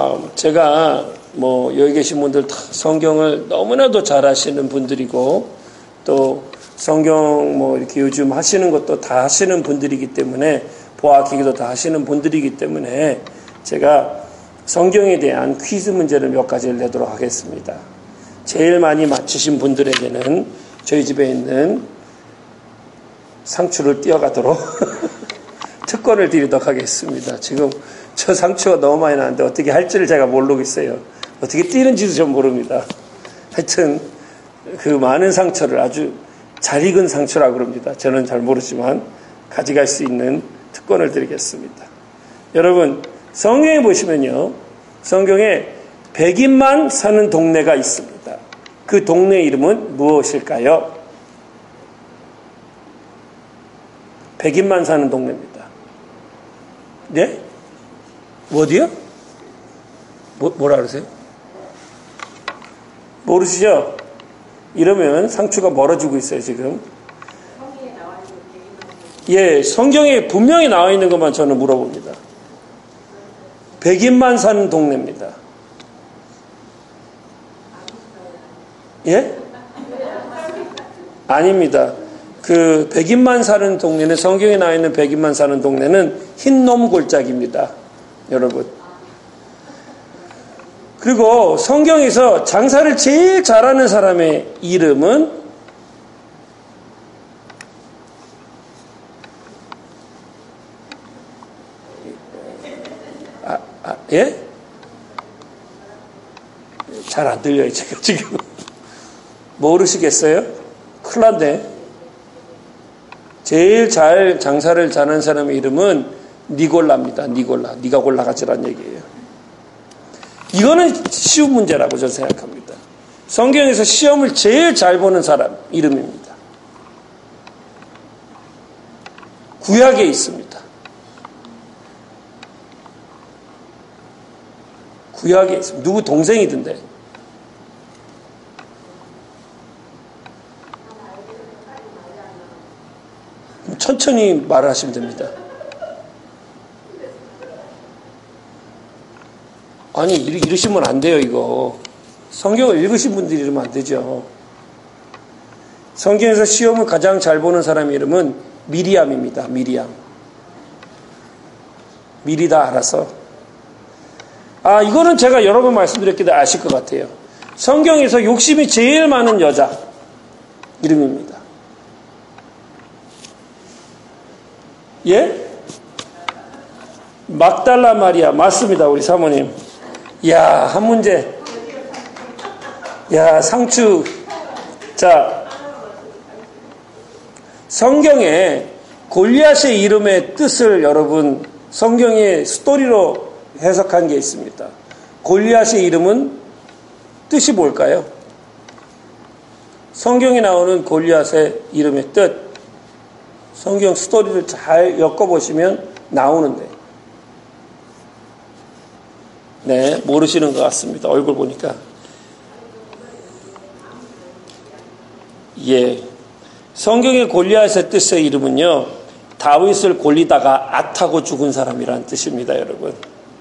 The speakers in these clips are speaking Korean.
제가 여기 계신 분들 다 성경을 너무나도 잘 하시는 분들이고, 또 성경 이렇게 요즘 하시는 것도 다 하시는 분들이기 때문에, 보아기기도 다 하시는 분들이기 때문에, 제가 성경에 대한 퀴즈 문제를 몇 가지를 내도록 하겠습니다. 제일 많이 맞추신 분들에게는 저희 집에 있는 상추를 띄어가도록 특권을 드리도록 하겠습니다. 지금 저 상추가 너무 많이 나는데 어떻게 할지를 제가 모르겠어요. 어떻게 띄는지도 좀 모릅니다. 하여튼 그 많은 상추를 아주 잘 익은 상추라고 그럽니다. 저는 잘 모르지만 가져갈 수 있는 특권을 드리겠습니다. 여러분, 성경에 보시면요, 성경에 백인만 사는 동네가 있습니다. 그 동네 이름은 무엇일까요? 백인만 사는 동네입니다. 네? 어디요? 뭐라 그러세요? 모르시죠? 이러면 상추가 멀어지고 있어요, 지금. 예, 성경에 분명히 나와 있는 것만 저는 물어봅니다. 백인만 사는 동네입니다. 예? 아닙니다. 그 백인만 사는 동네는, 성경에 나와 있는 백인만 사는 동네는 흰놈 골짜기입니다. 여러분. 그리고 성경에서 장사를 제일 잘하는 사람의 이름은 예? 잘 안 들려요, 지금. 모르시겠어요? 큰일 났네. 제일 잘 장사를 잘하는 사람의 이름은 니골라입니다. 니골라. 니가 골라가지란 얘기예요. 이거는 쉬운 문제라고 저는 생각합니다. 성경에서 시험을 제일 잘 보는 사람 이름입니다. 구약에 있습니다. 구약에 있습니다. 누구 동생이던데. 천천히 말을 하시면 됩니다. 아니, 이러시면 안 돼요, 이거. 성경을 읽으신 분들이 이러면 안 되죠. 성경에서 시험을 가장 잘 보는 사람의 이름은 미리암입니다. 미리암. 미리 다 알아서. 이거는 제가 여러 번 말씀드렸기도 아실 것 같아요. 성경에서 욕심이 제일 많은 여자 이름입니다. 예? 막달라 마리아. 맞습니다, 우리 사모님. 이야, 한 문제. 야, 상추. 자, 성경에 골리앗의 이름의 뜻을 여러분 성경의 스토리로 해석한 게 있습니다. 골리앗의 이름은 뜻이 뭘까요? 성경에 나오는 골리앗의 이름의 뜻, 성경 스토리를 잘 엮어보시면 나오는데, 네, 모르시는 것 같습니다. 얼굴 보니까. 예. 성경의 골리앗의 뜻의 이름은요, 다윗을 골리다가 앗하고 죽은 사람이라는 뜻입니다, 여러분.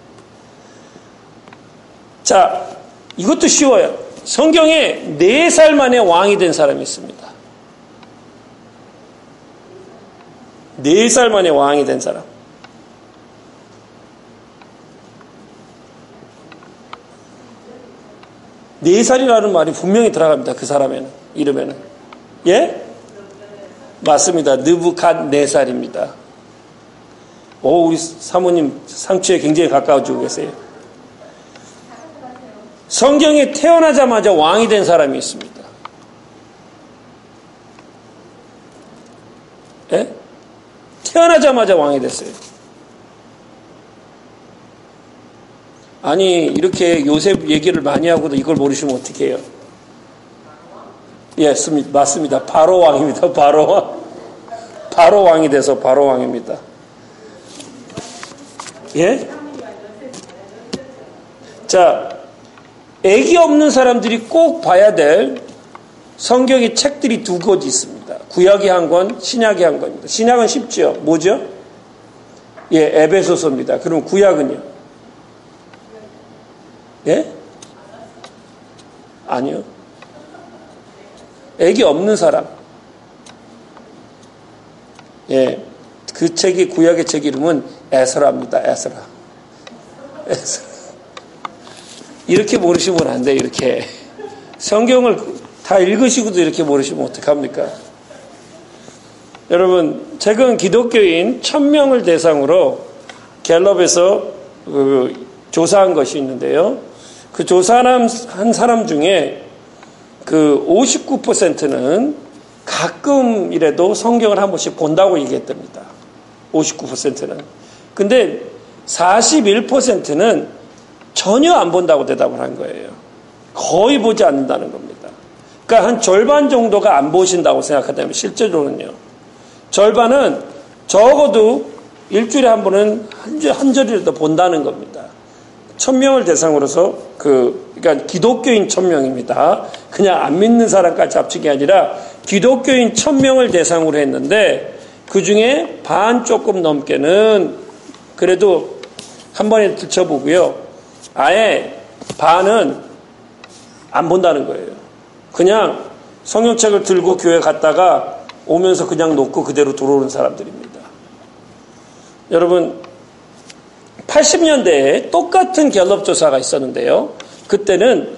자, 이것도 쉬워요. 성경에 4살 만에 왕이 된 사람이 있습니다. 4살 만에 왕이 된 사람. 네 살이라는 말이 분명히 들어갑니다. 그 사람에는, 이름에는. 예? 맞습니다. 느부갓네살입니다. 우리 사모님 상추에 굉장히 가까워지고 계세요. 성경에 태어나자마자 왕이 된 사람이 있습니다. 예? 태어나자마자 왕이 됐어요. 아니, 이렇게 요셉 얘기를 많이 하고도 이걸 모르시면 어떻게 해요? 예, 맞습니다. 바로 왕입니다. 바로 왕. 바로 왕이 돼서 바로 왕입니다. 예? 자, 애기 없는 사람들이 꼭 봐야 될 성경의 책들이 2곳 있습니다. 구약이 한 권, 신약이 한 권입니다. 신약은 쉽죠. 뭐죠? 예, 에베소서입니다. 그럼 구약은요? 예? 아니요. 애기 없는 사람. 예. 그 책이, 구약의 책 이름은 에스라입니다. 에스라. 이렇게 모르시면 안 돼요, 이렇게. 성경을 다 읽으시고도 이렇게 모르시면 어떡합니까? 여러분, 최근 기독교인 1000명을 대상으로 갤럽에서 조사한 것이 있는데요. 그 조사한 사람 중에 그 59%는 가끔이라도 성경을 한 번씩 본다고 얘기했답니다. 59%는. 근데 41%는 전혀 안 본다고 대답을 한 거예요. 거의 보지 않는다는 겁니다. 그러니까 한 절반 정도가 안 보신다고 생각한다면 실제로는요. 절반은 적어도 일주일에 한 번은 한 절이라도 본다는 겁니다. 1000명을 대상으로서 그러니까 기독교인 1000명입니다. 그냥 안 믿는 사람까지 합친 게 아니라 기독교인 1000명을 대상으로 했는데 그 중에 반 조금 넘게는 그래도 한 번에 들춰보고요. 아예 반은 안 본다는 거예요. 그냥 성경책을 들고 교회 갔다가 오면서 그냥 놓고 그대로 들어오는 사람들입니다. 여러분, 80년대에 똑같은 갤럽 조사가 있었는데요. 그때는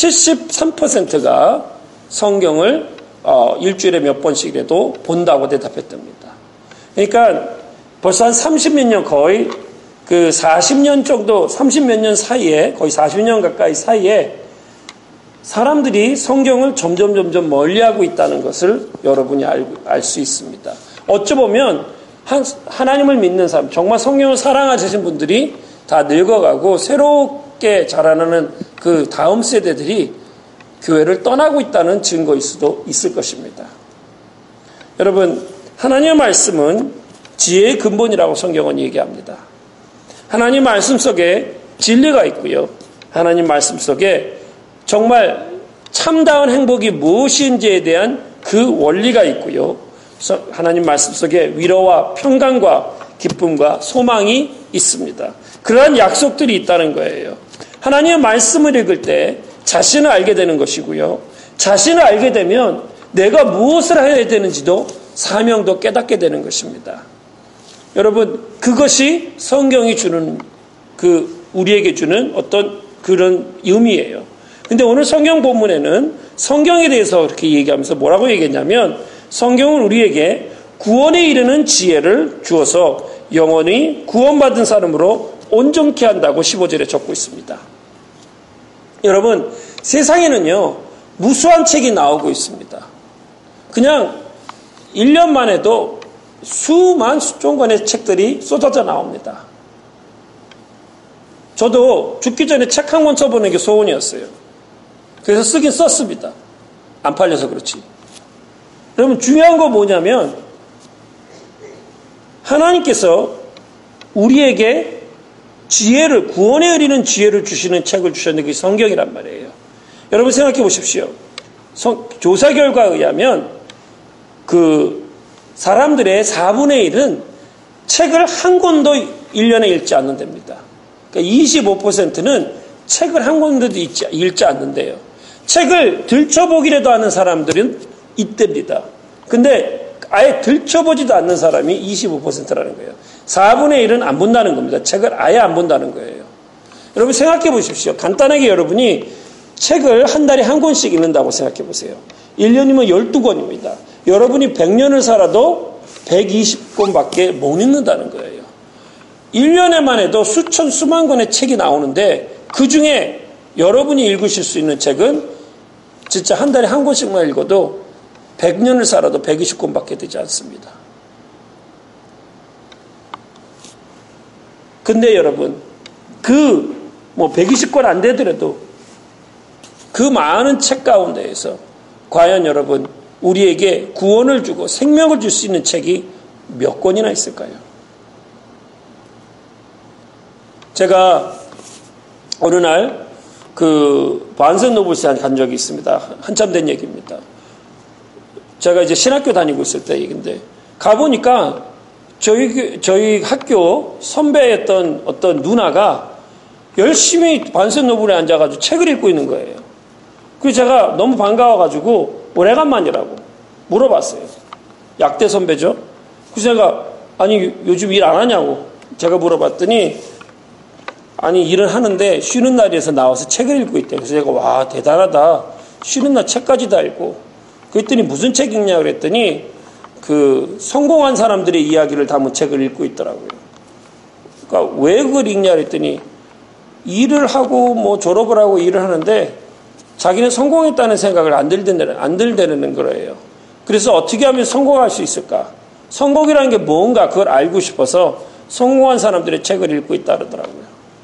73%가 성경을 일주일에 몇 번씩이라도 본다고 대답했답니다. 그러니까 벌써 한 30몇 년, 거의 그 40년 정도, 30몇 년 사이에, 거의 40년 가까이 사이에 사람들이 성경을 점점 멀리하고 있다는 것을 여러분이 알 수 있습니다. 어찌 보면 하나님을 믿는 사람, 정말 성경을 사랑하시는 분들이 다 늙어가고 새롭게 자라나는 그 다음 세대들이 교회를 떠나고 있다는 증거일 수도 있을 것입니다. 여러분, 하나님의 말씀은 지혜의 근본이라고 성경은 얘기합니다. 하나님 말씀 속에 진리가 있고요. 하나님 말씀 속에 정말 참다운 행복이 무엇인지에 대한 그 원리가 있고요. 하나님 말씀 속에 위로와 평강과 기쁨과 소망이 있습니다. 그러한 약속들이 있다는 거예요. 하나님의 말씀을 읽을 때 자신을 알게 되는 것이고요. 자신을 알게 되면 내가 무엇을 해야 되는지도 사명도 깨닫게 되는 것입니다. 여러분, 그것이 성경이 주는 우리에게 주는 어떤 그런 의미예요. 근데 오늘 성경 본문에는 성경에 대해서 그렇게 얘기하면서 뭐라고 얘기했냐면 성경은 우리에게 구원에 이르는 지혜를 주어서 영원히 구원받은 사람으로 온전케 한다고 15절에 적고 있습니다. 여러분, 세상에는요 무수한 책이 나오고 있습니다. 그냥 1년만 해도 수만 수종권의 책들이 쏟아져 나옵니다. 저도 죽기 전에 책 한 권 써보는 게 소원이었어요. 그래서 쓰긴 썼습니다. 안 팔려서 그렇지. 여러분, 중요한 거 뭐냐면 하나님께서 우리에게 지혜를, 구원에 이르는 지혜를 주시는 책을 주셨는데 그게 성경이란 말이에요. 여러분 생각해 보십시오. 조사 결과에 의하면 그 사람들의 4분의 1은 책을 한 권도 1년에 읽지 않는답니다. 그러니까 25%는 책을 한 권도 읽지 않는데요. 책을 들춰보기라도 하는 사람들은 있답니다. 근데 아예 들춰보지도 않는 사람이 25%라는 거예요. 4분의 1은 안 본다는 겁니다. 책을 아예 안 본다는 거예요. 여러분 생각해 보십시오. 간단하게 여러분이 책을 한 달에 한 권씩 읽는다고 생각해 보세요. 1년이면 12권입니다. 여러분이 100년을 살아도 120권밖에 못 읽는다는 거예요. 1년에만 해도 수천 수만 권의 책이 나오는데 그 중에 여러분이 읽으실 수 있는 책은 진짜 한 달에 한 권씩만 읽어도 100년을 살아도 120권밖에 되지 않습니다. 근데 여러분, 120권 안 되더라도 그 많은 책 가운데에서 과연 여러분, 우리에게 구원을 주고 생명을 줄 수 있는 책이 몇 권이나 있을까요? 제가 어느 날 반센 노블스에 간 적이 있습니다. 한참 된 얘기입니다. 제가 이제 신학교 다니고 있을 때 얘기인데 가보니까 저희 학교 선배였던 어떤 누나가 열심히 반센 노블에 앉아가지고 책을 읽고 있는 거예요. 그래서 제가 너무 반가워가지고 오래간만이라고 물어봤어요. 약대 선배죠. 그래서 제가 아니 요즘 일 안 하냐고 제가 물어봤더니 아니 일은 하는데 쉬는 날에서 나와서 책을 읽고 있대요. 그래서 제가 와 대단하다. 쉬는 날 책까지 다 읽고. 그랬더니 무슨 책 읽냐 그랬더니 그 성공한 사람들의 이야기를 담은 책을 읽고 있더라고요. 그러니까 왜 그걸 읽냐 그랬더니 일을 하고 뭐 졸업을 하고 일을 하는데 자기는 성공했다는 생각을 안 들대는 거예요. 그래서 어떻게 하면 성공할 수 있을까? 성공이라는 게 뭔가 그걸 알고 싶어서 성공한 사람들의 책을 읽고 있다 그러더라고요.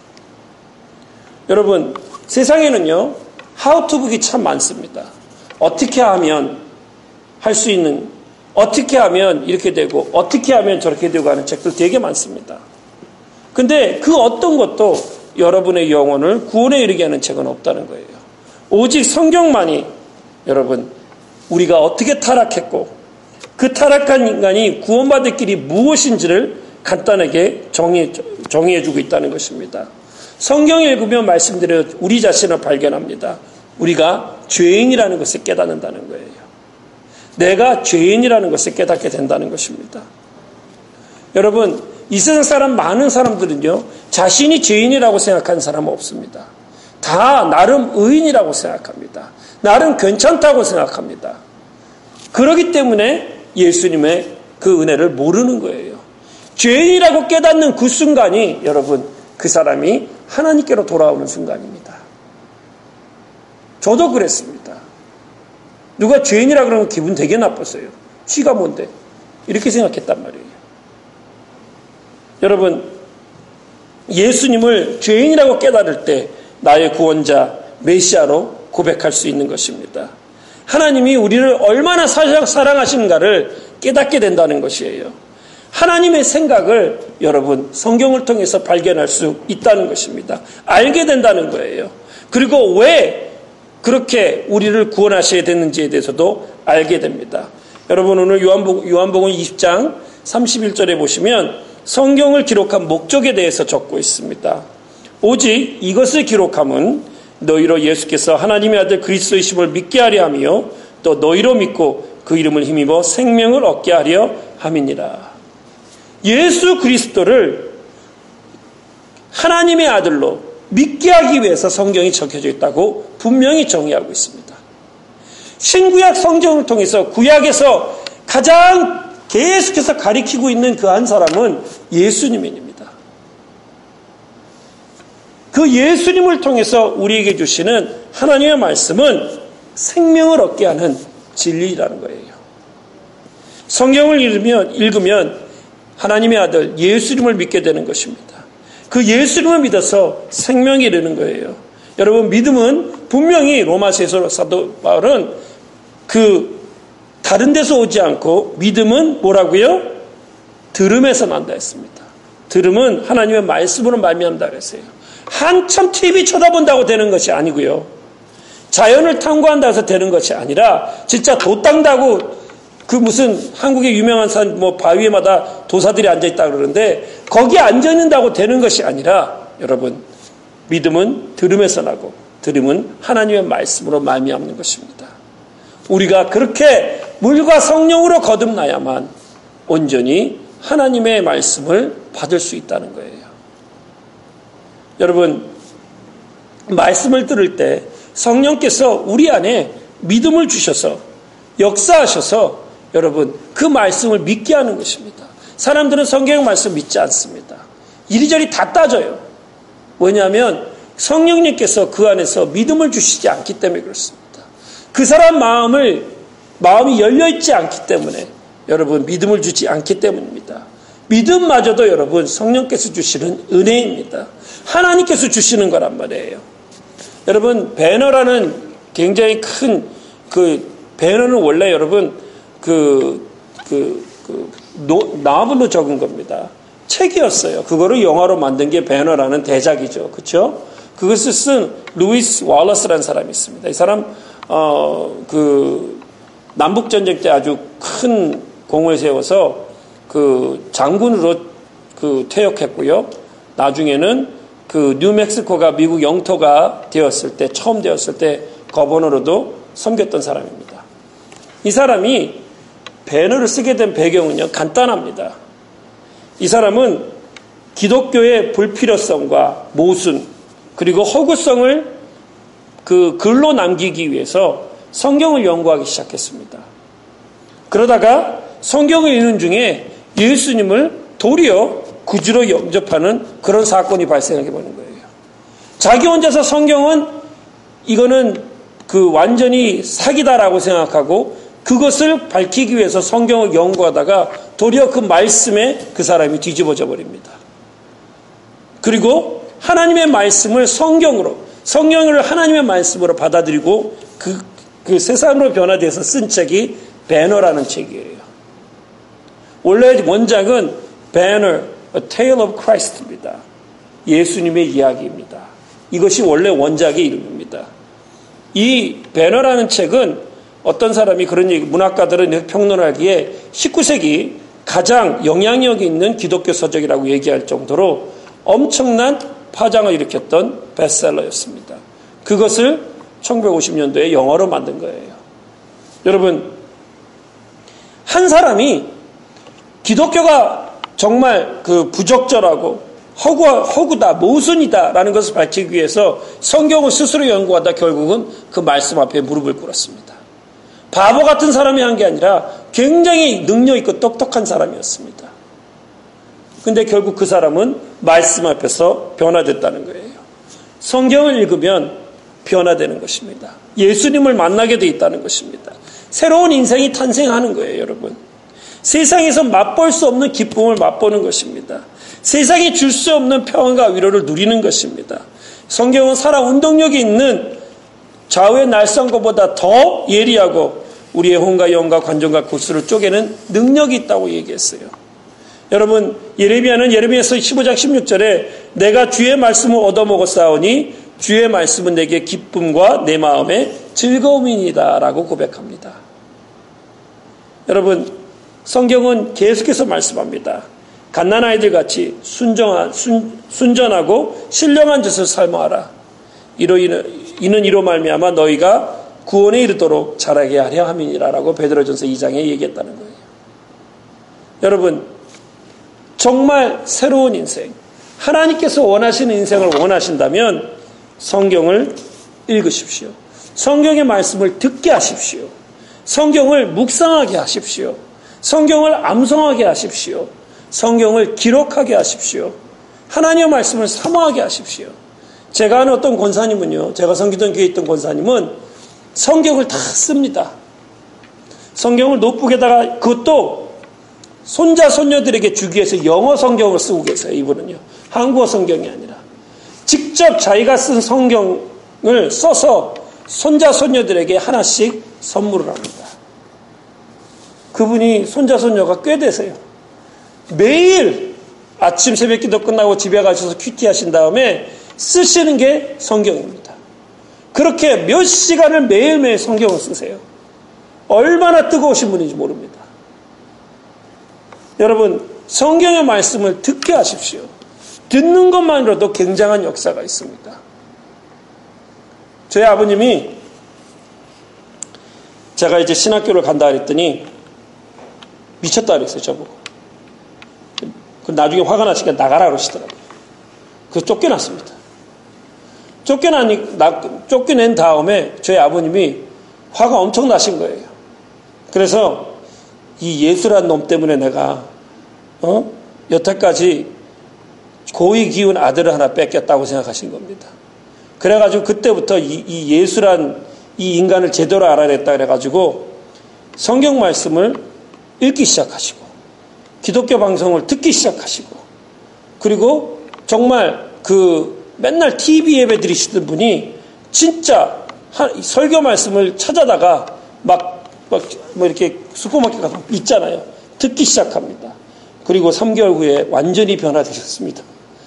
여러분 세상에는요 하우투북이 참 많습니다. 어떻게 하면 할 수 있는, 어떻게 하면 이렇게 되고 어떻게 하면 저렇게 되고 하는 책들 되게 많습니다. 근데 그 어떤 것도 여러분의 영혼을 구원에 이르게 하는 책은 없다는 거예요. 오직 성경만이 여러분 우리가 어떻게 타락했고 그 타락한 인간이 구원받을 길이 무엇인지를 간단하게 정의해주고 있다는 것입니다. 성경을 읽으면 말씀드려 우리 자신을 발견합니다. 우리가 죄인이라는 것을 깨닫는다는 거예요. 내가 죄인이라는 것을 깨닫게 된다는 것입니다. 여러분 이 세상 사람 많은 사람들은요 자신이 죄인이라고 생각하는 사람은 없습니다. 다 나름 의인이라고 생각합니다. 나름 괜찮다고 생각합니다. 그렇기 때문에 예수님의 그 은혜를 모르는 거예요. 죄인이라고 깨닫는 그 순간이 여러분 그 사람이 하나님께로 돌아오는 순간입니다. 저도 그랬습니다. 누가 죄인이라 그러면 기분 되게 나빴어요. 쥐가 뭔데? 이렇게 생각했단 말이에요. 여러분 예수님을 죄인이라고 깨달을 때 나의 구원자 메시아로 고백할 수 있는 것입니다. 하나님이 우리를 얼마나 사랑하시는가를 깨닫게 된다는 것이에요. 하나님의 생각을 여러분 성경을 통해서 발견할 수 있다는 것입니다. 알게 된다는 거예요. 그리고 왜 그렇게 우리를 구원하셔야 되는지에 대해서도 알게 됩니다. 여러분 오늘 요한복음 20장 31절에 보시면 성경을 기록한 목적에 대해서 적고 있습니다. 오직 이것을 기록함은 너희로 예수께서 하나님의 아들 그리스도이심을 믿게 하려 하며 또 너희로 믿고 그 이름을 힘입어 생명을 얻게 하려 함이니라. 예수 그리스도를 하나님의 아들로 믿게 하기 위해서 성경이 적혀져 있다고 분명히 정의하고 있습니다. 신구약 성경을 통해서 구약에서 가장 계속해서 가리키고 있는 그 한 사람은 예수님입니다. 그 예수님을 통해서 우리에게 주시는 하나님의 말씀은 생명을 얻게 하는 진리라는 거예요. 성경을 읽으면 하나님의 아들 예수님을 믿게 되는 것입니다. 그 예수님을 믿어서 생명이 이르는 거예요. 여러분 믿음은 분명히 로마서에서 사도 바울은 그 다른 데서 오지 않고 믿음은 뭐라고요? 들음에서 난다 했습니다. 들음은 하나님의 말씀으로 말미암다 그랬어요. 한참 TV 쳐다본다고 되는 것이 아니고요. 자연을 탐구한다 해서 되는 것이 아니라 진짜 도 닦다고 그 무슨 한국의 유명한 산 뭐 바위에마다 도사들이 앉아있다 그러는데 거기에 앉아있는다고 되는 것이 아니라 여러분 믿음은 들음에서 나고 들음은 하나님의 말씀으로 말미암는 것입니다. 우리가 그렇게 물과 성령으로 거듭나야만 온전히 하나님의 말씀을 받을 수 있다는 거예요. 여러분 말씀을 들을 때 성령께서 우리 안에 믿음을 주셔서 역사하셔서 여러분 그 말씀을 믿게 하는 것입니다. 사람들은 성경 말씀 믿지 않습니다. 이리저리 다 따져요. 왜냐하면 성령님께서 그 안에서 믿음을 주시지 않기 때문에 그렇습니다. 그 사람 마음이 열려있지 않기 때문에 여러분 믿음을 주지 않기 때문입니다. 믿음마저도 여러분 성령께서 주시는 은혜입니다. 하나님께서 주시는 거란 말이에요. 여러분 굉장히 큰 배너는 원래 여러분 나무로 적은 겁니다. 책이었어요. 그거를 영화로 만든 게 배너라는 대작이죠. 그렇죠? 그것을 쓴 루이스 월러스라는 사람이 있습니다. 이 사람 남북전쟁 때 아주 큰 공을 세워서 장군으로 퇴역했고요. 나중에는 그 뉴멕시코가 미국 영토가 되었을 때, 처음 되었을 때 거버너로도 섬겼던 사람입니다. 이 사람이 배너를 쓰게 된 배경은요, 간단합니다. 이 사람은 기독교의 불필요성과 모순, 그리고 허구성을 그 글로 남기기 위해서 성경을 연구하기 시작했습니다. 그러다가 성경을 읽는 중에 예수님을 도리어 구주로 영접하는 그런 사건이 발생하게 되는 거예요. 자기 혼자서 성경은 이거는 그 완전히 사기다라고 생각하고 그것을 밝히기 위해서 성경을 연구하다가 도리어 그 말씀에 그 사람이 뒤집어져 버립니다. 그리고 하나님의 말씀을 성경을 하나님의 말씀으로 받아들이고 그 세상으로 변화돼서 쓴 책이 배너라는 책이에요. 원래 원작은 Banner, A Tale of Christ입니다. 예수님의 이야기입니다. 이것이 원래 원작의 이름입니다. 이 배너라는 책은 어떤 사람이 그런 얘기, 문학가들은 평론하기에 19세기 가장 영향력이 있는 기독교 서적이라고 얘기할 정도로 엄청난 파장을 일으켰던 베스트셀러였습니다. 그것을 1950년도에 영어로 만든 거예요. 여러분, 한 사람이 기독교가 정말 그 부적절하고 허구다, 모순이다라는 것을 밝히기 위해서 성경을 스스로 연구하다 결국은 그 말씀 앞에 무릎을 꿇었습니다. 바보 같은 사람이 한 게 아니라 굉장히 능력 있고 똑똑한 사람이었습니다. 근데 결국 그 사람은 말씀 앞에서 변화됐다는 거예요. 성경을 읽으면 변화되는 것입니다. 예수님을 만나게 돼 있다는 것입니다. 새로운 인생이 탄생하는 거예요, 여러분. 세상에서 맛볼 수 없는 기쁨을 맛보는 것입니다. 세상이 줄 수 없는 평안과 위로를 누리는 것입니다. 성경은 살아 운동력이 있는 좌우의 날선 것보다 더 예리하고 우리의 혼과 영과 관정과 구수를 쪼개는 능력이 있다고 얘기했어요. 여러분, 예레미야는 예레미야서 15장 16절에 내가 주의 말씀을 얻어먹었사오니 주의 말씀은 내게 기쁨과 내 마음의 즐거움이니이다 라고 고백합니다. 여러분, 성경은 계속해서 말씀합니다. 갓난아이들 같이 순전하고 신령한 짓을 삶아하라. 이는 이로 말미암아 너희가 구원에 이르도록 자라게 하려 함이니라 라고 베드로전서 2장에 얘기했다는 거예요. 여러분, 정말 새로운 인생, 하나님께서 원하시는 인생을 원하신다면 성경을 읽으십시오. 성경의 말씀을 듣게 하십시오. 성경을 묵상하게 하십시오. 성경을 암송하게 하십시오. 성경을 기록하게 하십시오. 하나님의 말씀을 사모하게 하십시오. 제가 아는 어떤 권사님은요, 제가 섬기던 교회에 있던 권사님은 성경을 다 씁니다. 성경을 노트북에다가 그것도 손자 손녀들에게 주기 위해서 영어 성경을 쓰고 계세요. 이분은요, 한국어 성경이 아니라 직접 자기가 쓴 성경을 써서 손자 손녀들에게 하나씩 선물을 합니다. 그분이 손자 손녀가 꽤 되세요. 매일 아침 새벽기도 끝나고 집에 가셔서 큐티 하신 다음에 쓰시는 게 성경입니다. 그렇게 몇 시간을 매일매일 성경을 쓰세요. 얼마나 뜨거우신 분인지 모릅니다. 여러분, 성경의 말씀을 듣게 하십시오. 듣는 것만으로도 굉장한 역사가 있습니다. 저희 아버님이 제가 이제 신학교를 간다 그랬더니 미쳤다 그랬어요, 저보고. 나중에 화가 나시니까 나가라 그러시더라고요. 그래서 쫓겨났습니다. 쫓겨낸 다음에 저희 아버님이 화가 엄청 나신 거예요. 그래서 이 예수란 놈 때문에 내가 여태까지 고이 기운 아들을 하나 뺏겼다고 생각하신 겁니다. 그래가지고 그때부터 이 예수란 이 인간을 제대로 알아냈다 그래가지고 성경 말씀을 읽기 시작하시고 기독교 방송을 듣기 시작하시고 그리고 정말 맨날 TV 예배 드리시던 분이 진짜 설교 말씀을 찾아다가 막 이렇게 슈퍼마켓 가서 있잖아요. 듣기 시작합니다. 그리고 3개월 후에 완전히 변화되셨습니다.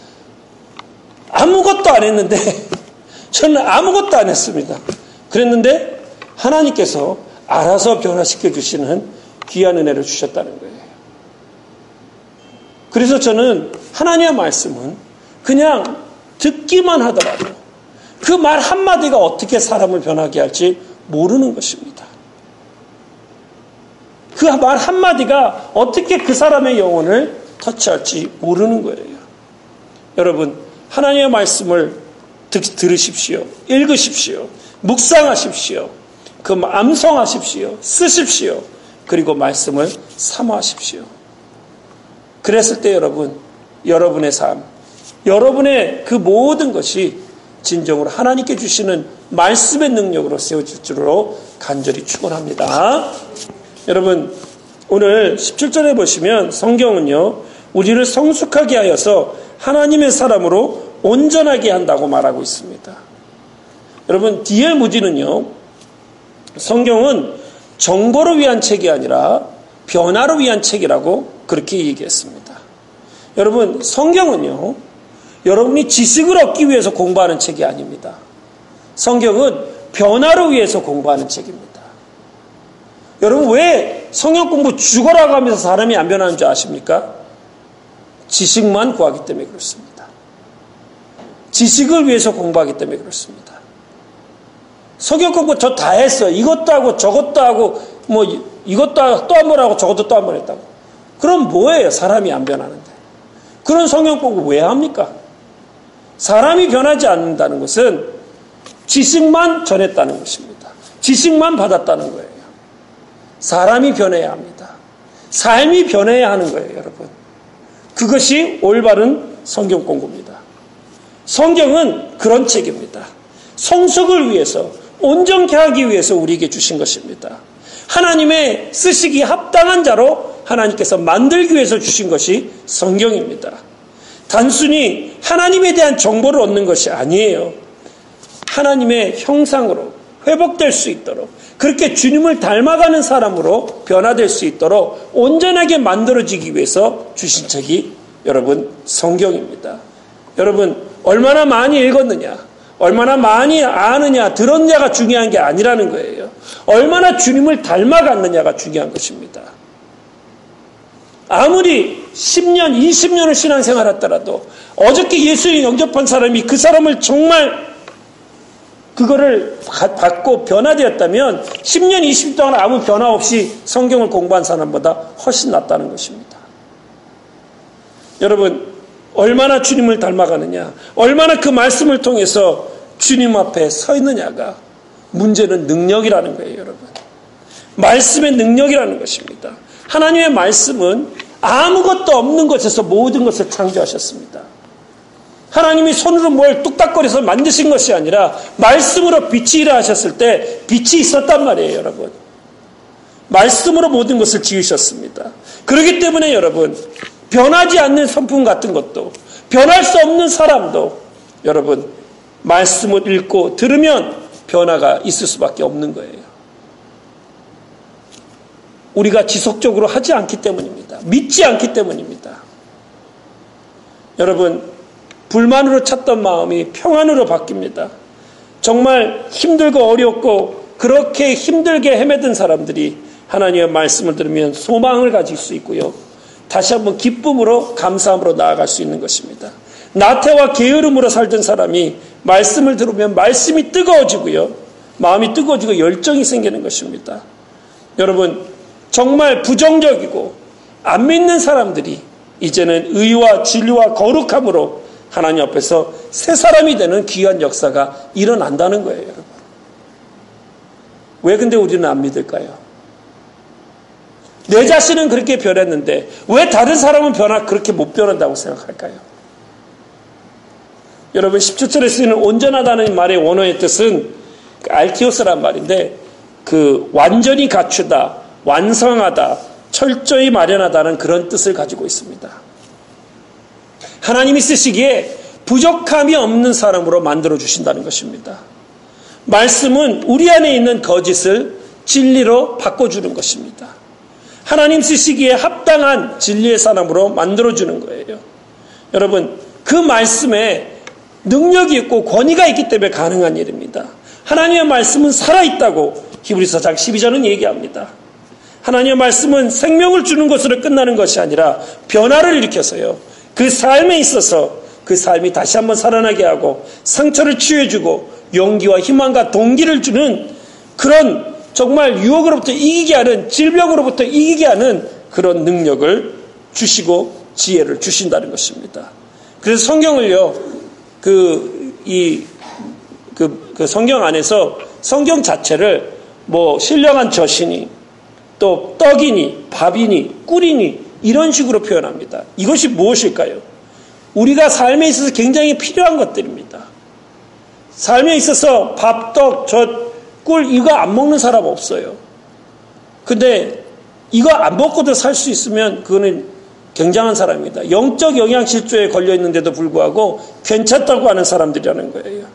아무것도 안 했는데 저는 아무것도 안 했습니다. 그랬는데 하나님께서 알아서 변화시켜 주시는 귀한 은혜를 주셨다는 거예요. 그래서 저는 하나님의 말씀은 그냥 듣기만 하더라도 그 말 한마디가 어떻게 사람을 변하게 할지 모르는 것입니다. 그 말 한마디가 어떻게 그 사람의 영혼을 터치할지 모르는 거예요. 여러분, 하나님의 말씀을 들으십시오. 읽으십시오. 묵상하십시오. 그 암송하십시오. 쓰십시오. 그리고 말씀을 사모하십시오. 그랬을 때 여러분, 여러분의 삶, 여러분의 그 모든 것이 진정으로 하나님께 주시는 말씀의 능력으로 세워질 줄로 간절히 축원합니다. 여러분, 오늘 17절에 보시면 성경은요, 우리를 성숙하게 하여서 하나님의 사람으로 온전하게 한다고 말하고 있습니다. 여러분, D.L. 무디는요, 성경은 정보를 위한 책이 아니라 변화를 위한 책이라고 그렇게 얘기했습니다. 여러분, 성경은요, 여러분이 지식을 얻기 위해서 공부하는 책이 아닙니다. 성경은 변화를 위해서 공부하는 책입니다. 여러분, 왜 성경 공부 죽어라고 하면서 사람이 안 변하는 줄 아십니까? 지식만 구하기 때문에 그렇습니다. 지식을 위해서 공부하기 때문에 그렇습니다. 성경 공부 저 다 했어요. 이것도 하고 저것도 하고 뭐 이것도 또 한 번 하고 저것도 또 한 번 했다고. 그럼 뭐예요? 사람이 안 변하는데. 그런 성경 공부 왜 합니까? 사람이 변하지 않는다는 것은 지식만 전했다는 것입니다. 지식만 받았다는 거예요. 사람이 변해야 합니다. 삶이 변해야 하는 거예요, 여러분. 그것이 올바른 성경 공부입니다. 성경은 그런 책입니다. 성숙을 위해서, 온전케 하기 위해서 우리에게 주신 것입니다. 하나님의 쓰시기에 합당한 자로 하나님께서 만들기 위해서 주신 것이 성경입니다. 단순히 하나님에 대한 정보를 얻는 것이 아니에요. 하나님의 형상으로 회복될 수 있도록, 그렇게 주님을 닮아가는 사람으로 변화될 수 있도록 온전하게 만들어지기 위해서 주신 책이 여러분 성경입니다. 여러분, 얼마나 많이 읽었느냐, 얼마나 많이 아느냐, 들었냐가 중요한 게 아니라는 거예요. 얼마나 주님을 닮아갔느냐가 중요한 것입니다. 아무리 10년, 20년을 신앙생활 했더라도 어저께 예수를 영접한 사람이 그 사람을 정말 그거를 받고 변화되었다면 10년, 20년 동안 아무 변화 없이 성경을 공부한 사람보다 훨씬 낫다는 것입니다. 여러분, 얼마나 주님을 닮아가느냐, 얼마나 그 말씀을 통해서 주님 앞에 서 있느냐가 문제는 능력이라는 거예요, 여러분. 말씀의 능력이라는 것입니다. 하나님의 말씀은 아무것도 없는 것에서 모든 것을 창조하셨습니다. 하나님이 손으로 뭘 뚝딱거려서 만드신 것이 아니라 말씀으로 빛이 일하셨을 때 빛이 있었단 말이에요, 여러분. 말씀으로 모든 것을 지으셨습니다. 그렇기 때문에 여러분, 변하지 않는 성품 같은 것도, 변할 수 없는 사람도 여러분, 말씀을 읽고 들으면 변화가 있을 수밖에 없는 거예요. 우리가 지속적으로 하지 않기 때문입니다. 믿지 않기 때문입니다. 여러분, 불만으로 찾던 마음이 평안으로 바뀝니다. 정말 힘들고 어렵고 그렇게 힘들게 헤매던 사람들이 하나님의 말씀을 들으면 소망을 가질 수 있고요. 다시 한번 기쁨으로, 감사함으로 나아갈 수 있는 것입니다. 나태와 게으름으로 살던 사람이 말씀을 들으면 말씀이 뜨거워지고요. 마음이 뜨거워지고 열정이 생기는 것입니다. 여러분, 정말 부정적이고 안 믿는 사람들이 이제는 의와 진리와 거룩함으로 하나님 앞에서 새 사람이 되는 귀한 역사가 일어난다는 거예요, 여러분. 왜 근데 우리는 안 믿을까요? 내 자신은 그렇게 변했는데 왜 다른 사람은 그렇게 못 변한다고 생각할까요? 여러분, 17절에 쓰이는 온전하다는 말의 원어의 뜻은 알티오스란 말인데, 그 완전히 갖추다, 완성하다, 철저히 마련하다는 그런 뜻을 가지고 있습니다. 하나님이 쓰시기에 부족함이 없는 사람으로 만들어 주신다는 것입니다. 말씀은 우리 안에 있는 거짓을 진리로 바꿔주는 것입니다. 하나님 쓰시기에 합당한 진리의 사람으로 만들어주는 거예요. 여러분, 그 말씀에 능력이 있고 권위가 있기 때문에 가능한 일입니다. 하나님의 말씀은 살아있다고 히브리서 4장 12절은 얘기합니다. 하나님의 말씀은 생명을 주는 것으로 끝나는 것이 아니라 변화를 일으켜서요, 그 삶에 있어서 그 삶이 다시 한번 살아나게 하고 상처를 치유해주고 용기와 희망과 동기를 주는 그런 정말 유혹으로부터 이기게 하는, 질병으로부터 이기게 하는 그런 능력을 주시고 지혜를 주신다는 것입니다. 그래서 성경을요, 성경 안에서 성경 자체를 뭐 신령한 젖이니 또 떡이니 밥이니 꿀이니 이런 식으로 표현합니다. 이것이 무엇일까요? 우리가 삶에 있어서 굉장히 필요한 것들입니다. 삶에 있어서 밥, 떡, 젖, 꿀 이거 안 먹는 사람 없어요. 근데 이거 안 먹고도 살 수 있으면 그거는 굉장한 사람입니다. 영적 영양실조에 걸려 있는데도 불구하고 괜찮다고 하는 사람들이라는 거예요.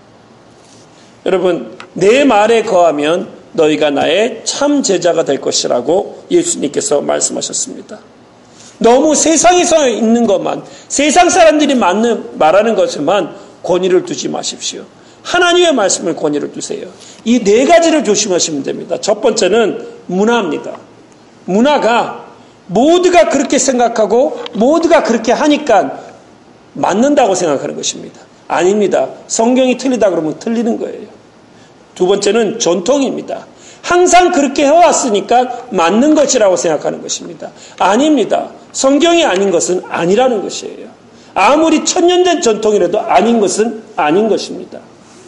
여러분, 내 말에 거하면 너희가 나의 참 제자가 될 것이라고 예수님께서 말씀하셨습니다. 너무 세상에서 있는 것만, 세상 사람들이 말하는 것에만 권위를 두지 마십시오. 하나님의 말씀을 권위를 두세요. 이 네 가지를 조심하시면 됩니다. 첫 번째는 문화입니다. 문화가 모두가 그렇게 생각하고 모두가 그렇게 하니까 맞는다고 생각하는 것입니다. 아닙니다. 성경이 틀리다 그러면 틀리는 거예요. 두 번째는 전통입니다. 항상 그렇게 해왔으니까 맞는 것이라고 생각하는 것입니다. 아닙니다. 성경이 아닌 것은 아니라는 것이에요. 아무리 천년된 전통이라도 아닌 것은 아닌 것입니다.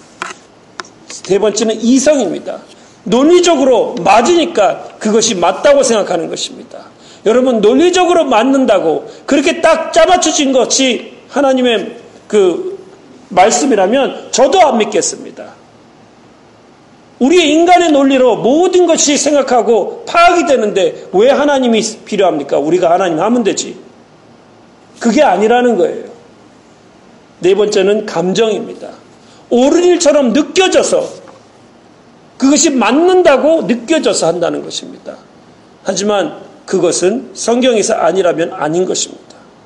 세 번째는 이성입니다. 논리적으로 맞으니까 그것이 맞다고 생각하는 것입니다. 여러분, 논리적으로 맞는다고 그렇게 딱 짜맞춰진 것이 하나님의 그 말씀이라면 저도 안 믿겠습니다. 우리의 인간의 논리로 모든 것이 생각하고 파악이 되는데 왜 하나님이 필요합니까? 우리가 하나님 하면 되지. 그게 아니라는 거예요. 네 번째는 감정입니다. 옳은 일처럼 느껴져서 그것이 맞는다고 느껴져서 한다는 것입니다. 하지만 그것은 성경에서 아니라면 아닌 것입니다.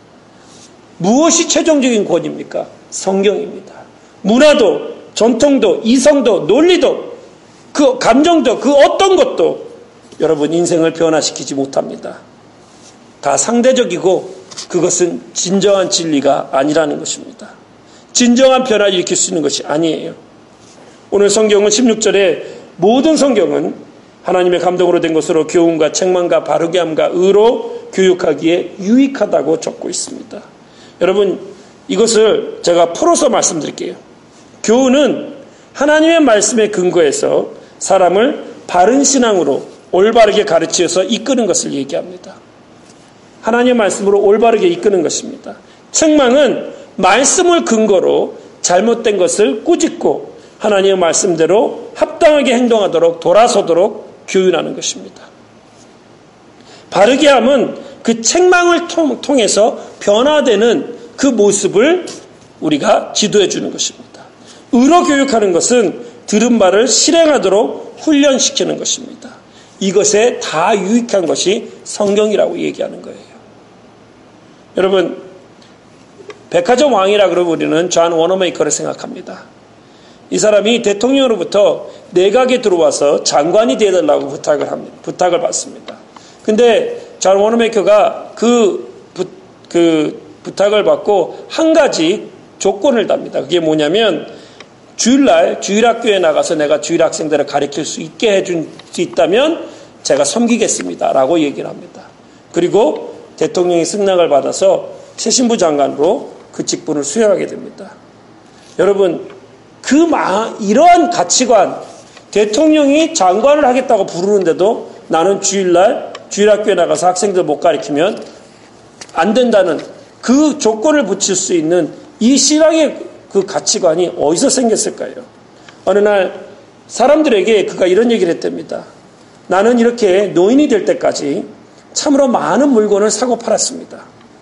무엇이 최종적인 권위입니까? 성경입니다. 문화도, 전통도, 이성도, 논리도, 그 감정도, 그 어떤 것도 여러분 인생을 변화시키지 못합니다. 다 상대적이고 그것은 진정한 진리가 아니라는 것입니다. 진정한 변화를 일으킬 수 있는 것이 아니에요. 오늘 성경은 16절에 모든 성경은 하나님의 감동으로 된 것으로 교훈과 책망과 바르게 함과 의로 교육하기에 유익하다고 적고 있습니다. 여러분, 이것을 제가 풀어서 말씀드릴게요. 교훈은 하나님의 말씀에 근거해서 사람을 바른 신앙으로 올바르게 가르치어서 이끄는 것을 얘기합니다. 하나님의 말씀으로 올바르게 이끄는 것입니다. 책망은 말씀을 근거로 잘못된 것을 꾸짖고 하나님의 말씀대로 합당하게 행동하도록 돌아서도록 교훈하는 것입니다. 바르게 함은 그 책망을 통해서 변화되는 그 모습을 우리가 지도해 주는 것입니다. 의로 교육하는 것은 들은 바를 실행하도록 훈련시키는 것입니다. 이것에 다 유익한 것이 성경이라고 얘기하는 거예요. 여러분, 백화점 왕이라 그러고 우리는 존 워너메이커를 생각합니다. 이 사람이 대통령으로부터 내각에 들어와서 장관이 되어달라고 부탁을 받습니다. 근데 존 워너메이커가 그 부탁을 받고 한 가지 조건을 답니다. 그게 뭐냐면 주일날 주일학교에 나가서 내가 주일학생들을 가르칠 수 있게 해줄 수 있다면 제가 섬기겠습니다 라고 얘기를 합니다. 그리고 대통령이 승낙을 받아서 최신부 장관으로 그 직분을 수행하게 됩니다. 여러분, 이러한 가치관, 대통령이 장관을 하겠다고 부르는데도 나는 주일날 주일학교에 나가서 학생들 못 가르치면 안 된다는 그 조건을 붙일 수 있는 이 신앙의 그 가치관이 어디서 생겼을까요? 어느 날 사람들에게 그가 이런 얘기를 했답니다. 나는 이렇게 노인이 될 때까지 참으로 많은 물건을 사고 팔았습니다.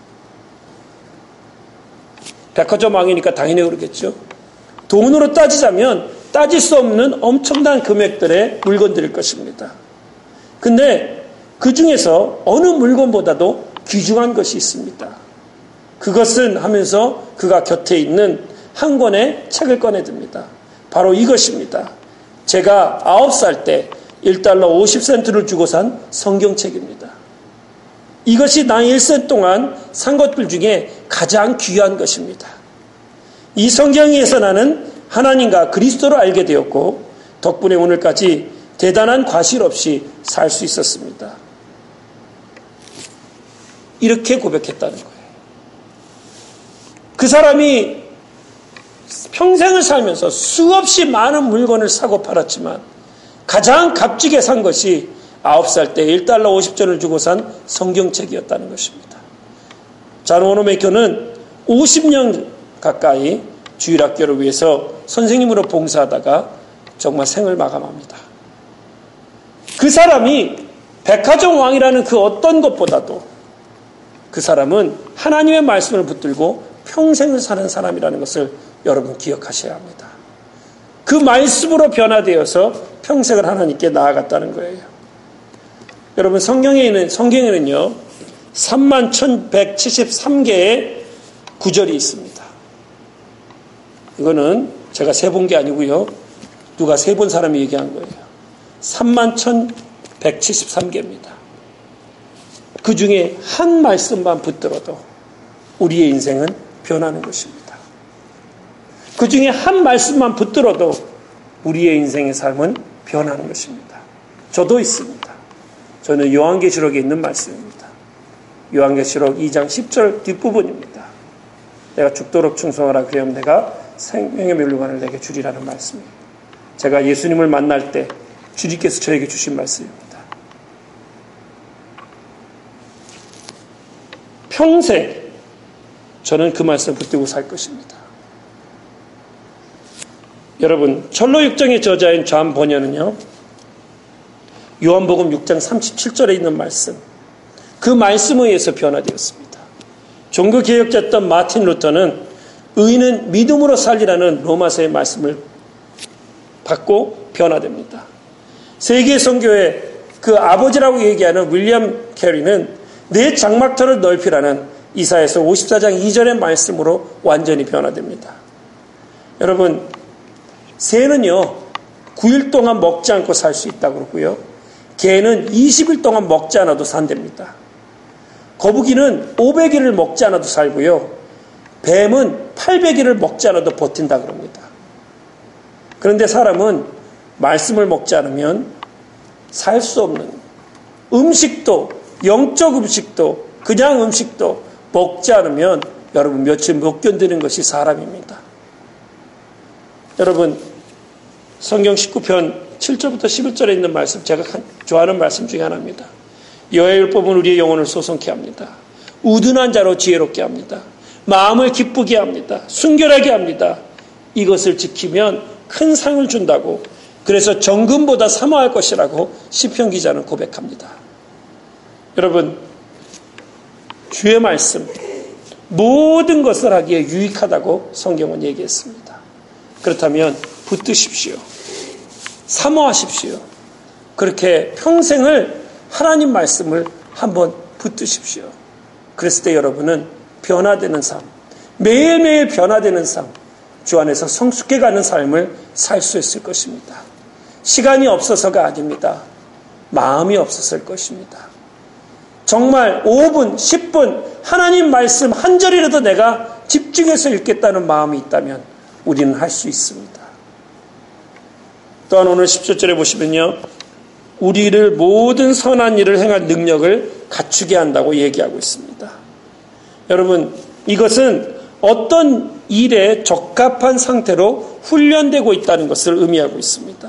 백화점 왕이니까 당연히 그러겠죠. 돈으로 따지자면 따질 수 없는 엄청난 금액들의 물건들일 것입니다. 근데 그 중에서 어느 물건보다도 귀중한 것이 있습니다. 그것은 하면서 그가 곁에 있는 한 권의 책을 꺼내듭니다. 바로 이것입니다. 제가 9살 때 $1 50센트를 주고 산 성경책입니다. 이것이 나 일생 동안 산 것들 중에 가장 귀한 것입니다. 이 성경에서 나는 하나님과 그리스도를 알게 되었고 덕분에 오늘까지 대단한 과실 없이 살 수 있었습니다. 이렇게 고백했다는 거예요. 그 사람이 평생을 살면서 수없이 많은 물건을 사고 팔았지만 가장 값지게 산 것이 9살 때 $1 50전을 주고 산 성경책이었다는 것입니다. 존 워너메이커는 50년 가까이 주일학교를 위해서 선생님으로 봉사하다가 정말 생을 마감합니다. 그 사람이 백화점 왕이라는 그 어떤 것보다도 그 사람은 하나님의 말씀을 붙들고 평생을 사는 사람이라는 것을 여러분 기억하셔야 합니다. 그 말씀으로 변화되어서 평생을 하나님께 나아갔다는 거예요. 여러분 성경에는요 31,173개의 구절이 있습니다. 이거는 제가 세본 게 아니고요. 누가 세본 사람이 얘기한 거예요. 31,173개입니다. 그 중에 한 말씀만 붙들어도 우리의 인생은 변하는 것입니다. 그 중에 한 말씀만 붙들어도 우리의 인생의 삶은 변하는 것입니다. 저도 있습니다. 저는 요한계시록에 있는 말씀입니다. 요한계시록 2장 10절 뒷부분입니다. 내가 죽도록 충성하라 그리하면 내가 생명의 멸류관을 내게 주리라는 말씀이에요. 제가 예수님을 만날 때 주님께서 저에게 주신 말씀입니다. 평생 저는 그 말씀을 붙들고 살 것입니다. 여러분 철로 6장의 저자인 존 버녀는요 요한복음 6장 37절에 있는 말씀 그 말씀에 의해서 변화되었습니다. 종교개혁자였던 마틴 루터는 의인은 믿음으로 살리라는 로마서의 말씀을 받고 변화됩니다. 세계 선교의 그 아버지라고 얘기하는 윌리엄 캐리는 내 장막터를 넓히라는 이사야서 54장 2절의 말씀으로 완전히 변화됩니다. 여러분 새는요 9일 동안 먹지 않고 살 수 있다고 그러고요. 개는 20일 동안 먹지 않아도 산답니다. 거북이는 500일을 먹지 않아도 살고요. 뱀은 800일을 먹지 않아도 버틴다 그럽니다. 그런데 사람은 말씀을 먹지 않으면 살 수 없는 음식도 영적 음식도 그냥 음식도 먹지 않으면 여러분 며칠 못 견디는 것이 사람입니다. 여러분 성경 19편 7절부터 11절에 있는 말씀 제가 좋아하는 말씀 중에 하나입니다. 여호와의 율법은 우리의 영혼을 소성케 합니다. 우둔한 자로 지혜롭게 합니다. 마음을 기쁘게 합니다. 순결하게 합니다. 이것을 지키면 큰 상을 준다고 그래서 정금보다 사모할 것이라고 시편 기자는 고백합니다. 여러분 주의 말씀 모든 것을 하기에 유익하다고 성경은 얘기했습니다. 그렇다면 붙드십시오. 사모하십시오. 그렇게 평생을 하나님 말씀을 한번 붙드십시오. 그랬을 때 여러분은 변화되는 삶, 매일매일 변화되는 삶, 주 안에서 성숙해가는 삶을 살 수 있을 것입니다. 시간이 없어서가 아닙니다. 마음이 없었을 것입니다. 정말 5분, 10분 하나님 말씀 한 절이라도 내가 집중해서 읽겠다는 마음이 있다면 우리는 할 수 있습니다. 또한 오늘 17절에 보시면요. 우리를 모든 선한 일을 행할 능력을 갖추게 한다고 얘기하고 있습니다. 여러분 이것은 어떤 일에 적합한 상태로 훈련되고 있다는 것을 의미하고 있습니다.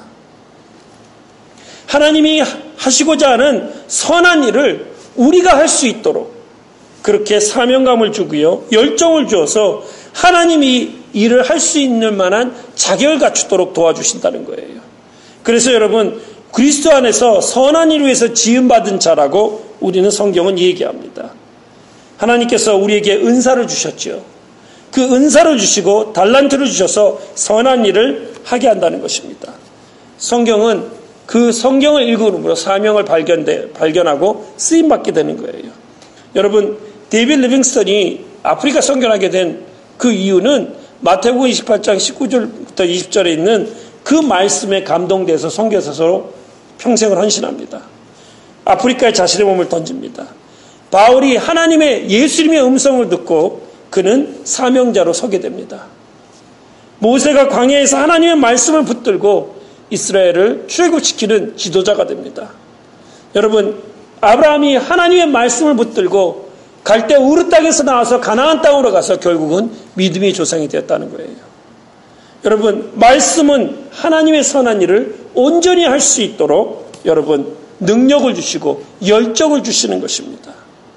하나님이 하시고자 하는 선한 일을 우리가 할 수 있도록 그렇게 사명감을 주고요. 열정을 주어서 하나님이 일을 할 수 있는 만한 자격을 갖추도록 도와주신다는 거예요. 그래서 여러분 그리스도 안에서 선한 일을 위해서 지음받은 자라고 우리는 성경은 얘기합니다. 하나님께서 우리에게 은사를 주셨죠. 그 은사를 주시고 달란트를 주셔서 선한 일을 하게 한다는 것입니다. 성경은 그 성경을 읽음으로 사명을 발견하고 쓰임받게 되는 거예요. 여러분 데이빗 리빙스턴이 아프리카 선교하게 된 그 이유는 마태복음 28장 19절부터 20절에 있는 그 말씀에 감동돼서 선교사로 평생을 헌신합니다. 아프리카에 자신의 몸을 던집니다. 바울이 하나님의 예수님의 음성을 듣고 그는 사명자로 서게 됩니다. 모세가 광야에서 하나님의 말씀을 붙들고 이스라엘을 출애굽시키는 지도자가 됩니다. 여러분, 아브라함이 하나님의 말씀을 붙들고 갈대 우르 땅에서 나와서 가나안 땅으로 가서 결국은 믿음의 조상이 되었다는 거예요. 여러분, 말씀은 하나님의 선한 일을 온전히 할 수 있도록 여러분 능력을 주시고 열정을 주시는 것입니다.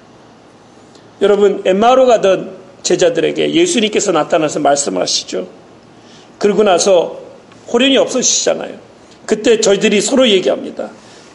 여러분, 엠마오로 가던 제자들에게 예수님께서 나타나서 말씀을 하시죠. 그러고 나서 호련이 없어지시잖아요. 그때 저희들이 서로 얘기합니다.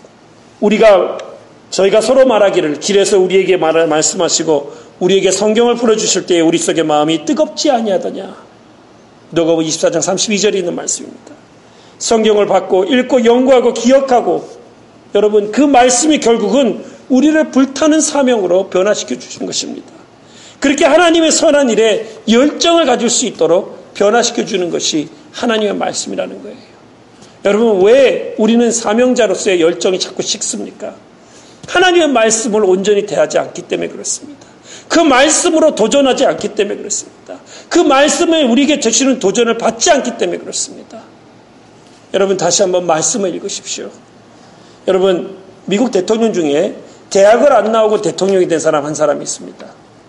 저희가 서로 말하기를 길에서 우리에게 말씀하시고 우리에게 성경을 풀어주실 때에 우리 속의 마음이 뜨겁지 아니하더냐. 누가복음 24장 32절에 있는 말씀입니다. 성경을 받고 읽고 연구하고 기억하고 여러분 그 말씀이 결국은 우리를 불타는 사명으로 변화시켜 주신 것입니다. 그렇게 하나님의 선한 일에 열정을 가질 수 있도록 변화시켜 주는 것이 하나님의 말씀이라는 거예요. 여러분, 왜 우리는 사명자로서의 열정이 자꾸 식습니까? 하나님의 말씀을 온전히 대하지 않기 때문에 그렇습니다. 그 말씀으로 도전하지 않기 때문에 그렇습니다. 그 말씀에 우리에게 주시는 도전을 받지 않기 때문에 그렇습니다. 여러분, 다시 한번 말씀을 읽으십시오. 여러분, 미국 대통령 중에 대학을 안 나오고 대통령이 된 사람 한 사람이 있습니다.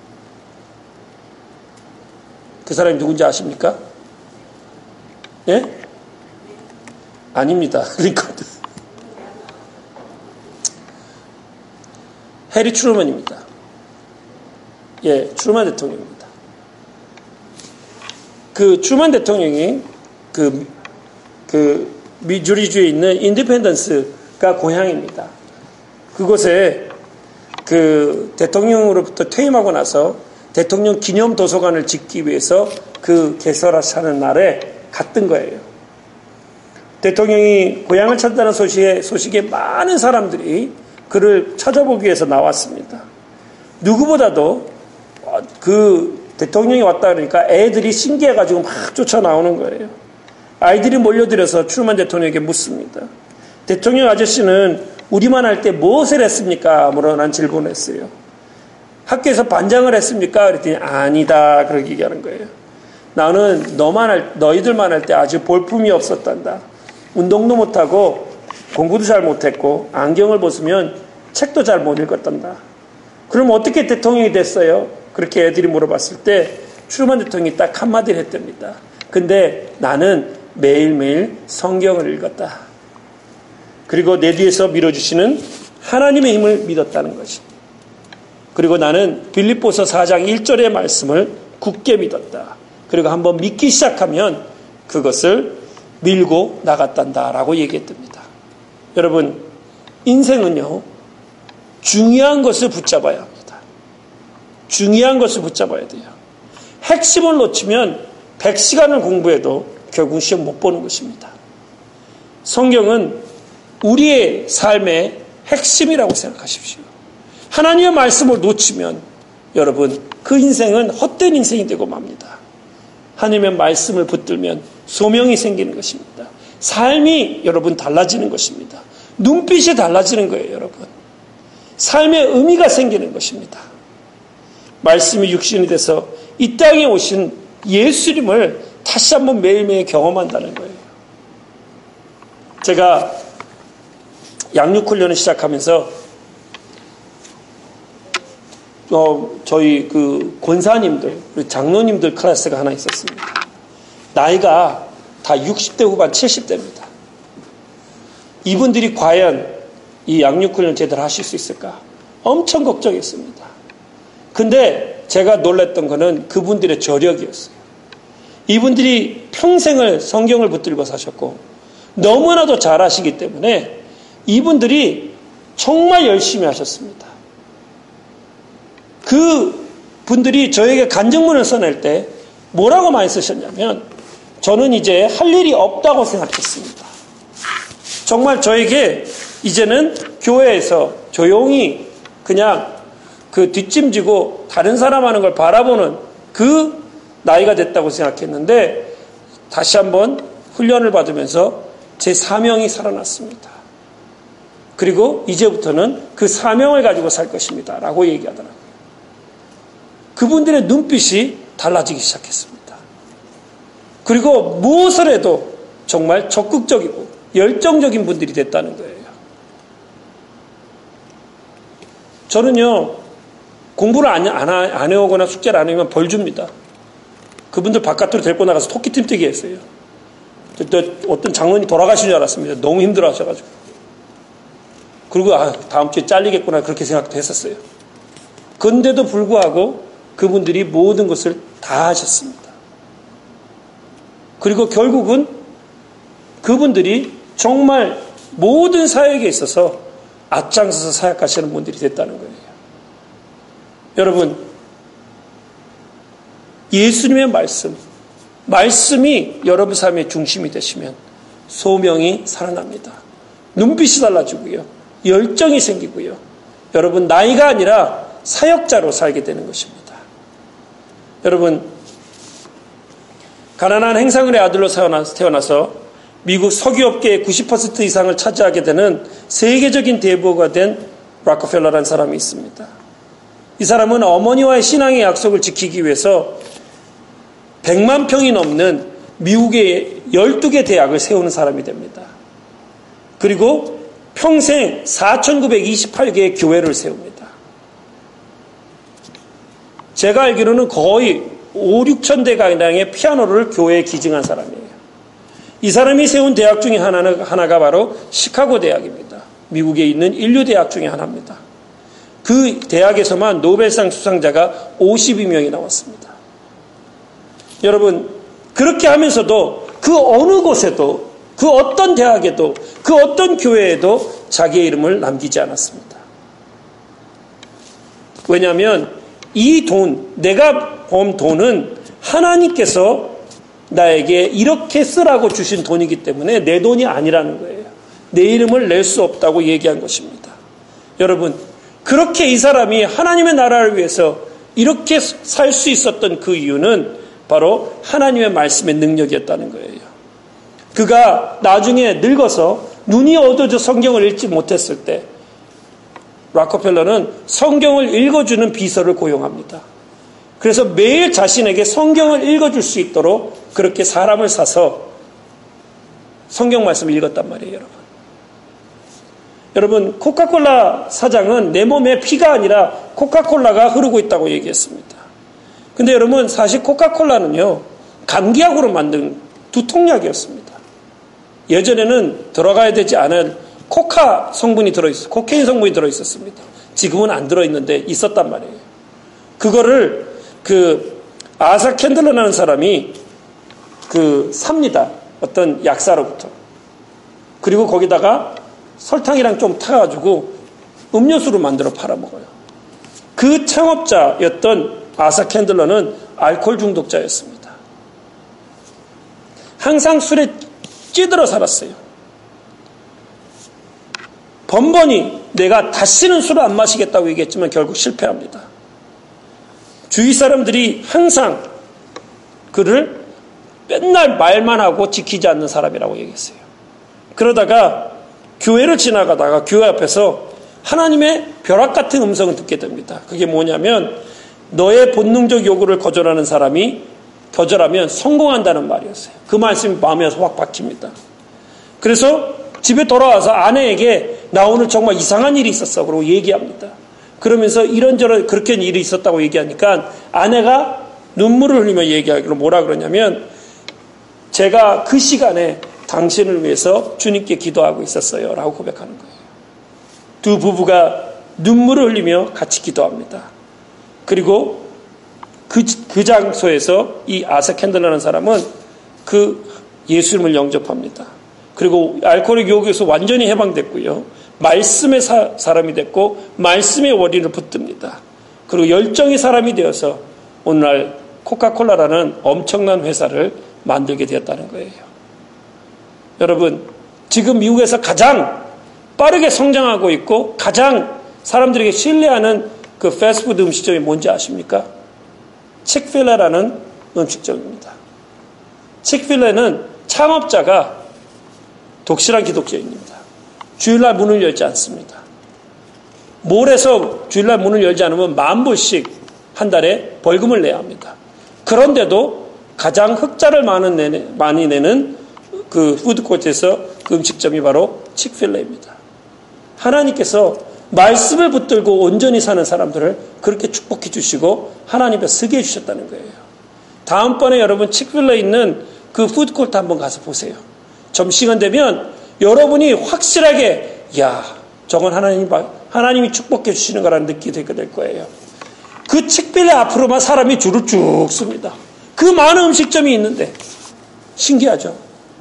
그 사람이 누군지 아십니까? 예? 아닙니다. 링컨. 해리 트루먼입니다. 예, 트루먼 대통령입니다. 그 트루먼 대통령이 그 미주리주에 있는 인디펜던스가 고향입니다. 그곳에 그 대통령으로부터 퇴임하고 나서 대통령 기념 도서관을 짓기 위해서 그 개설하는 날에 갔던 거예요. 대통령이 고향을 찾는다는 소식에 많은 사람들이 그를 찾아보기 위해서 나왔습니다. 누구보다도 그 대통령이 왔다 그러니까 애들이 신기해가지고 막 쫓아 나오는 거예요. 아이들이 몰려들어서 트루먼 대통령에게 묻습니다. 대통령 아저씨는 우리만 할 때 무엇을 했습니까? 물어난 질문을 했어요. 학교에서 반장을 했습니까? 그랬더니 아니다. 그렇게 얘기하는 거예요. 나는 너희들만 할 때 아주 볼품이 없었단다. 운동도 못하고 공부도 잘 못했고 안경을 벗으면 책도 잘 못 읽었단다. 그럼 어떻게 대통령이 됐어요? 그렇게 애들이 물어봤을 때 트루먼 대통령이 딱 한마디를 했답니다. 근데 나는 매일매일 성경을 읽었다. 그리고 내 뒤에서 밀어주시는 하나님의 힘을 믿었다는 것이. 그리고 나는 빌립보서 4장 1절의 말씀을 굳게 믿었다. 그리고 한번 믿기 시작하면 그것을 밀고 나갔단다라고 얘기했답니다. 여러분, 인생은요, 중요한 것을 붙잡아야 합니다. 중요한 것을 붙잡아야 돼요. 핵심을 놓치면 100시간을 공부해도 결국 시험 못 보는 것입니다. 성경은 우리의 삶의 핵심이라고 생각하십시오. 하나님의 말씀을 놓치면 여러분 그 인생은 헛된 인생이 되고 맙니다. 하나님의 말씀을 붙들면 소명이 생기는 것입니다. 삶이 여러분 달라지는 것입니다. 눈빛이 달라지는 거예요, 여러분. 삶의 의미가 생기는 것입니다. 말씀이 육신이 돼서 이 땅에 오신 예수님을 다시 한번 매일매일 경험한다는 거예요. 제가 양육훈련을 시작하면서 저희 그 권사님들, 장로님들 클래스가 하나 있었습니다. 나이가 다 60대 후반 70대입니다. 이분들이 과연 이 양육훈련 제대로 하실 수 있을까? 엄청 걱정했습니다. 근데 제가 놀랐던 거는 그분들의 저력이었어요. 이분들이 평생을 성경을 붙들고 사셨고 너무나도 잘하시기 때문에 이분들이 정말 열심히 하셨습니다. 그 분들이 저에게 간증문을 써낼 때 뭐라고 많이 쓰셨냐면 저는 이제 할 일이 없다고 생각했습니다. 정말 저에게 이제는 교회에서 조용히 그냥 그 뒷짐지고 다른 사람 하는 걸 바라보는 그 나이가 됐다고 생각했는데 다시 한번 훈련을 받으면서 제 사명이 살아났습니다. 그리고 이제부터는 그 사명을 가지고 살 것입니다. 라고 얘기하더라고요. 그분들의 눈빛이 달라지기 시작했습니다. 그리고 무엇을 해도 정말 적극적이고 열정적인 분들이 됐다는 거예요. 저는요, 공부를 안 해오거나 숙제를 안 하면 벌 줍니다. 그분들 바깥으로 데리고 나가서 토끼팀 뛰게 했어요. 어떤 장로님이 돌아가신 줄 알았습니다. 너무 힘들어 하셔가지고. 그리고 다음 주에 잘리겠구나 그렇게 생각도 했었어요. 그런데도 불구하고 그분들이 모든 것을 다 하셨습니다. 그리고 결국은 그분들이 정말 모든 사역에 있어서 앞장서서 사역하시는 분들이 됐다는 거예요. 여러분, 예수님의 말씀이 여러분 삶의 중심이 되시면 소명이 살아납니다. 눈빛이 달라지고요. 열정이 생기고요. 여러분, 나이가 아니라 사역자로 살게 되는 것입니다. 여러분, 가난한 행상을의 아들로 태어나서 미국 석유업계의 90% 이상을 차지하게 되는 세계적인 대부가 된 락커펠러라는 사람이 있습니다. 이 사람은 어머니와의 신앙의 약속을 지키기 위해서 100만 평이 넘는 미국의 12개 대학을 세우는 사람이 됩니다. 그리고 평생 4,928개의 교회를 세웁니다. 제가 알기로는 거의 5,6천 대가량의 피아노를 교회에 기증한 사람이에요. 이 사람이 세운 대학 중에 하나가 바로 시카고 대학입니다. 미국에 있는 인류대학 중에 하나입니다. 그 대학에서만 노벨상 수상자가 52명이 나왔습니다. 여러분, 그렇게 하면서도 그 어느 곳에도, 그 어떤 대학에도, 그 어떤 교회에도 자기의 이름을 남기지 않았습니다. 왜냐하면 이 내가 번 돈은 하나님께서 나에게 이렇게 쓰라고 주신 돈이기 때문에 내 돈이 아니라는 거예요. 내 이름을 낼 수 없다고 얘기한 것입니다. 여러분, 그렇게 이 사람이 하나님의 나라를 위해서 이렇게 살 수 있었던 그 이유는 바로 하나님의 말씀의 능력이었다는 거예요. 그가 나중에 늙어서 눈이 어두워져 성경을 읽지 못했을 때 락커펠러는 성경을 읽어주는 비서를 고용합니다. 그래서 매일 자신에게 성경을 읽어줄 수 있도록 그렇게 사람을 사서 성경 말씀을 읽었단 말이에요, 여러분. 여러분, 코카콜라 사장은 내 몸에 피가 아니라 코카콜라가 흐르고 있다고 얘기했습니다. 근데 여러분, 사실 코카콜라는요, 감기약으로 만든 두통약이었습니다. 예전에는 들어가야 되지 않은 코카 성분이 들어있었어요. 코케인 성분이 들어있었습니다. 지금은 안 들어있는데 있었단 말이에요. 그거를 아사 캔들러라는 사람이 삽니다. 어떤 약사로부터. 그리고 거기다가 설탕이랑 좀 타가지고 음료수로 만들어 팔아먹어요. 그 창업자였던 아사 캔들러는 알코올 중독자였습니다. 항상 술에 찌들어 살았어요. 번번이 내가 다시는 술을 안 마시겠다고 얘기했지만 결국 실패합니다. 주위 사람들이 항상 그를 맨날 말만 하고 지키지 않는 사람이라고 얘기했어요. 그러다가 교회를 지나가다가 교회 앞에서 하나님의 벼락 같은 음성을 듣게 됩니다. 그게 뭐냐면 너의 본능적 요구를 거절하는 사람이 거절하면 성공한다는 말이었어요. 그 말씀이 마음에 확 박힙니다. 그래서 집에 돌아와서 아내에게 나 오늘 정말 이상한 일이 있었어 그러고 얘기합니다. 그러면서 이런저런 그렇게 일이 있었다고 얘기하니까 아내가 눈물을 흘리며 얘기하기로 뭐라 그러냐면 제가 그 시간에 당신을 위해서 주님께 기도하고 있었어요 라고 고백하는 거예요. 두 부부가 눈물을 흘리며 같이 기도합니다. 그리고 그 장소에서 이 아사 캔들라는 사람은 그 예수님을 영접합니다. 그리고 알코올의 유혹에서 완전히 해방됐고요. 말씀의 사람이 됐고 말씀의 원리를 붙듭니다. 그리고 열정의 사람이 되어서 오늘날 코카콜라라는 엄청난 회사를 만들게 되었다는 거예요. 여러분, 지금 미국에서 가장 빠르게 성장하고 있고 가장 사람들에게 신뢰하는 그 패스트푸드 음식점이 뭔지 아십니까? 칙필레라는 음식점입니다. 칙필레는 창업자가 독실한 기독교인입니다. 주일날 문을 열지 않습니다. 몰에서 주일날 문을 열지 않으면 $10,000씩 한 달에 벌금을 내야 합니다. 그런데도 가장 흑자를 많이 내는 그 푸드코트에서 그 음식점이 바로 칙필레입니다. 하나님께서 말씀을 붙들고 온전히 사는 사람들을 그렇게 축복해 주시고 하나님께 쓰게 해주셨다는 거예요. 다음번에 여러분 칙필레에 있는 그 푸드코트 한번 가서 보세요. 점심시간 되면 여러분이 확실하게 저건 하나님이 축복해 주시는 거라는 느끼게 될 거예요. 그 칙필레 앞으로만 사람이 줄을 쭉 씁니다. 그 많은 음식점이 있는데 신기하죠.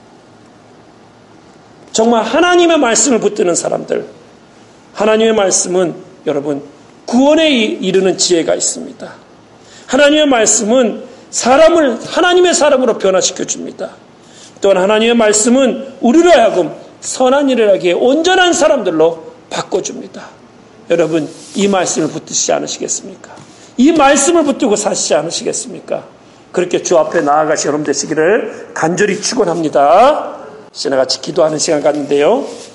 정말 하나님의 말씀을 붙드는 사람들, 하나님의 말씀은 여러분 구원에 이르는 지혜가 있습니다. 하나님의 말씀은 사람을 하나님의 사람으로 변화시켜 줍니다. 또한 하나님의 말씀은 우리로 하여금 선한 일을 하기에 온전한 사람들로 바꿔줍니다. 여러분 이 말씀을 붙드시지 않으시겠습니까? 이 말씀을 붙들고 사시지 않으시겠습니까? 그렇게 주 앞에 나아가시 여러분 되시기를 간절히 축원합니다. 시나 같이 기도하는 시간 갖는데요.